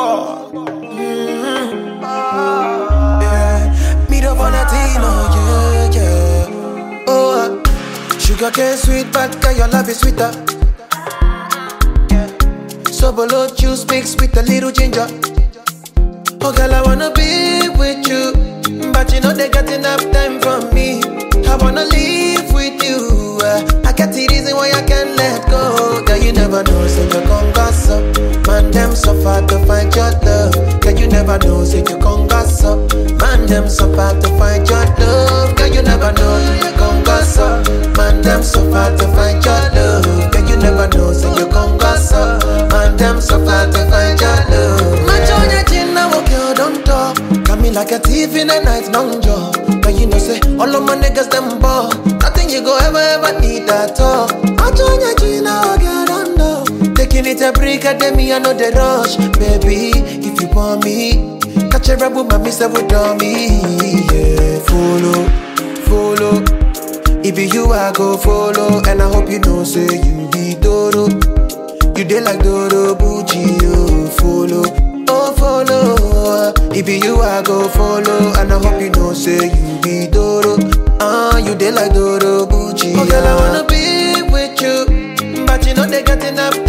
Yeah. Meet up on a Latino, yeah. Oh, sugar cane sweet, but girl, your love is sweeter. Sobolo juice mixed with a little ginger. Oh girl, I wanna be with you, but you know they got enough time from me. I wanna live with you. I got the reason why I can't let go. Girl, you never know, say you gon' gossip. Man, them suffer to find your love. Girl, you never know, say you gon' gossip. Man, them suffer to find your love. Girl, you never know, you gon' gossip. Man, them suffer to find your love. Girl, you never know, say you gon' gossip. Man, them suffer to find your love. Man, join your chin now, girl, don't talk. Got me like a thief in the night, long jaw. But you know, say all of my niggas them ball. Nothing you go ever need at all. I join your chin now, girl, don't know. Taking it a break at me, I know the rush. Baby, if you want me, catch a rebel, my miss with me. Yeah, follow. If you I go follow, and I hope you know, say you be Dodo. You dey like Dodo Bucci, oh follow. If you I go follow, and I hope you know, say you be Dodo. You dey like Dodo Bucci. Oh girl, I wanna be with you, but you know they got enough